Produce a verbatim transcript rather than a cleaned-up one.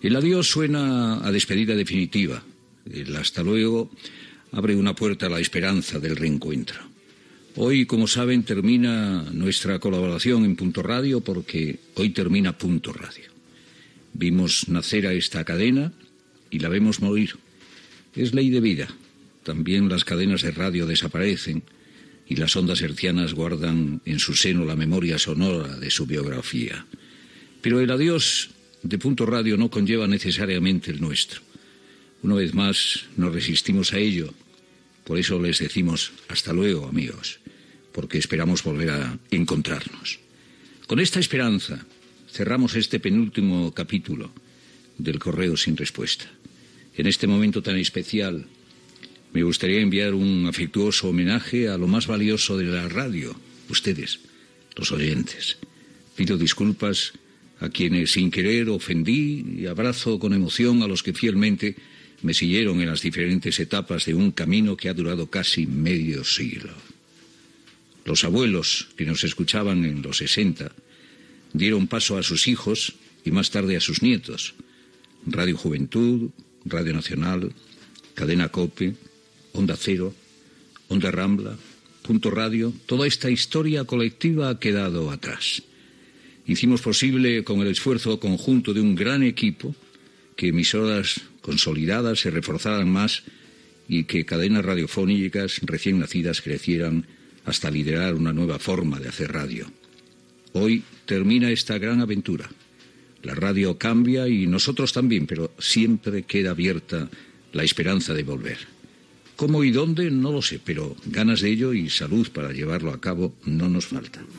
El adiós suena a despedida definitiva. El hasta luego abre una puerta a la esperanza del reencuentro. Hoy, como saben, termina nuestra colaboración en Punto Radio porque hoy termina Punto Radio. Vimos nacer a esta cadena y la vemos morir. Es ley de vida. También las cadenas de radio desaparecen y las ondas hertzianas guardan en su seno la memoria sonora de su biografía. Pero el adiós de Punto Radio no conlleva necesariamente el nuestro. Una vez más nos resistimos a ello. Por eso les decimos hasta luego, amigos, porque esperamos volver a encontrarnos. Con esta esperanza cerramos este penúltimo capítulo del Correo sin Respuesta. En este momento tan especial me gustaría enviar un afectuoso homenaje a lo más valioso de la radio, ustedes, los oyentes. Pido disculpas a quienes sin querer ofendí y abrazo con emoción a los que fielmente me siguieron en las diferentes etapas de un camino que ha durado casi medio siglo. Los abuelos que nos escuchaban en los sesenta dieron paso a sus hijos y más tarde a sus nietos. Radio Juventud, Radio Nacional, Cadena COPE, Onda Cero, Onda Rambla, Punto Radio. Toda esta historia colectiva ha quedado atrás. Hicimos posible con el esfuerzo conjunto de un gran equipo que emisoras consolidadas se reforzaran más y que cadenas radiofónicas recién nacidas crecieran hasta liderar una nueva forma de hacer radio. Hoy termina esta gran aventura. La radio cambia y nosotros también, pero siempre queda abierta la esperanza de volver. ¿Cómo y dónde? No lo sé, pero ganas de ello y salud para llevarlo a cabo no nos faltan.